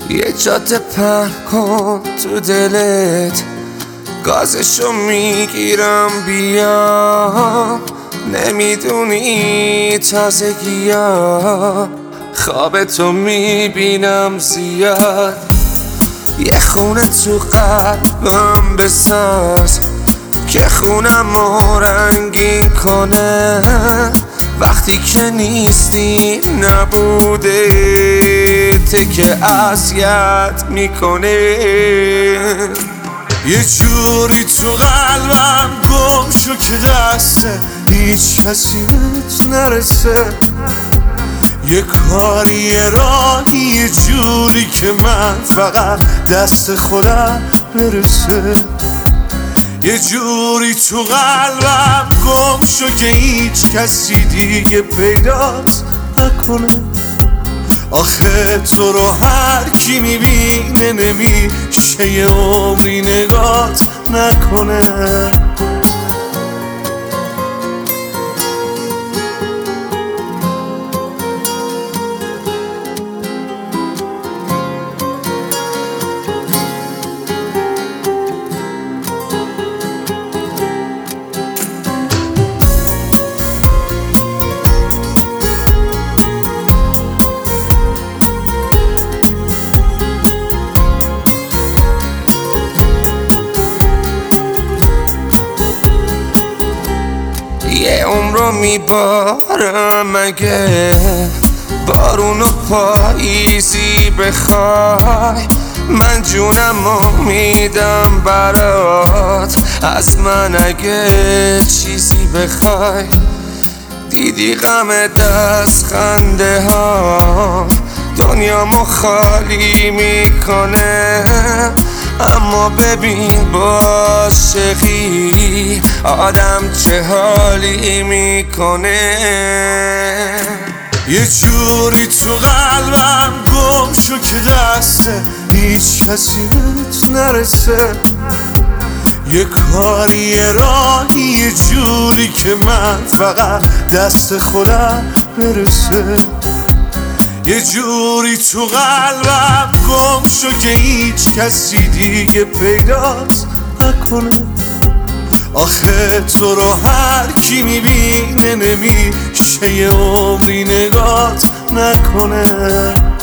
یه جاده پهن کن تو دلت، گازشو میگیرم بیام. نمیدونی تازگیام، خواب تو میبینم زیاد. یه خونه تو قلبم بساز که خونمو رنگین کنه. وقتی که نیستی نبوده ته که اذیت میکنه. یه جوری تو قلبم گم شو که دست هیچ کسی نرسه. یه کاری یه راهی یه جوری که من فقط دست خودم برسه. یه جوری تو قلبم گم شو که هیچ کسی دیگه پیدات نکنه. آخه تو رو هر کی میبینه نمیشه یه عمری نگات نکنه. یه عمرو میبارم مگه بارون و پاییزی بخوای. من جونمو میدم برات، از من اگه چیزی بخوای. دیدی غم دست خنده ها دنیامو خالی میکنه. اما ببین با عاشقی آدم چه حالی میکنه. یه جوری تو قلبم گم شو که دست هیچ کسی نرسه. یه کاری یه راهی یه جوری که من فقط دست خودم برسه. یه جوری تو قلبم گم شو که هیچ کسی دیگه پیدات نکنه. آخه تو رو هر کی میبینه نمیشه یه عمری نگات نکنه.